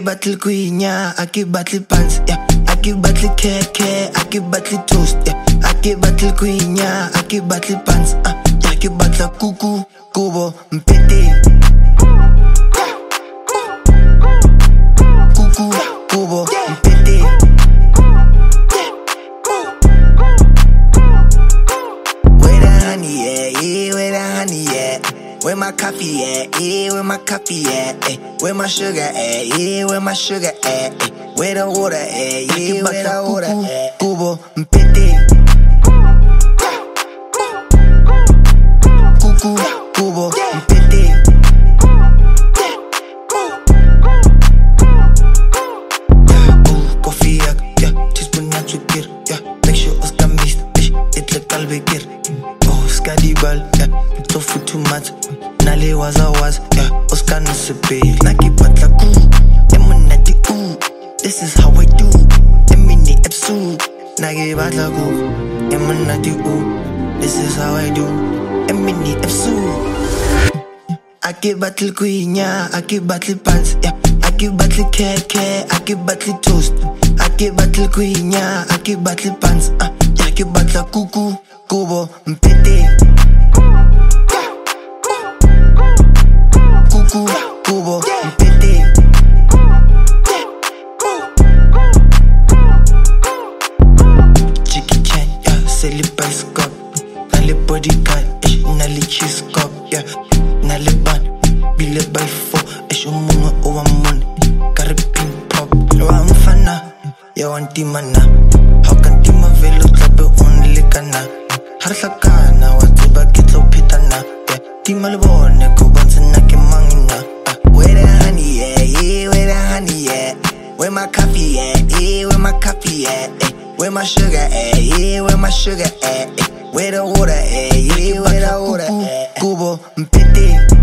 battle queen, yeah. I keep battle pants, yeah. I keep battle care, I keep battle toast, yeah. I keep battle queen, yeah. I keep battle pants, I keep battle kuku, kubo, mpete. Kuku, kubo, mpete. Where the honey at, yeah, where the honey at? Where my coffee at, yeah, where my coffee at, eh? Where my sugar at, yeah, where my sugar at, eh? Where the water at, yeah, where the water at? Kubo, mpete. Kuku, kubo, mpete. Ooh, coffee, yeah, teaspoon na sugar, yeah. Make sure us kamis, it look albeker. Oh, skadi ball, yeah, it's so food too much. Nale was, yeah, Oscar no se pay. Naki patlaku, emunati ooh. This is how I do. Emini epsu, nagi patlaku, emunati ooh. This is how I do. Emini epsu. I keep battle queen, yeah. I keep battle pants, yeah. I keep battle care, I keep battle toast. I keep battle queen, yeah. I keep battle pants, I keep battle kuku, kubo, mpete. Kubo, mpete. Chicky chan, yeah, silly bicycle. Nale bodyguard, nale cheese cup, yeah. Nale ban, bile by four, umunga owa mon. Caribbean pop, wa mfana, ya wanti mana. How can tima velo tabe only kana? Harlakana, watiba kitlo pitana, yeah. Tima lebone, kubanza nake mangina. Where the honey at, yeah, where the honey at? Where my coffee at, yeah, where my coffee at? Where my sugar at, yeah, where my sugar at? Where the water at, yeah, where the water at? Kubo, mpete.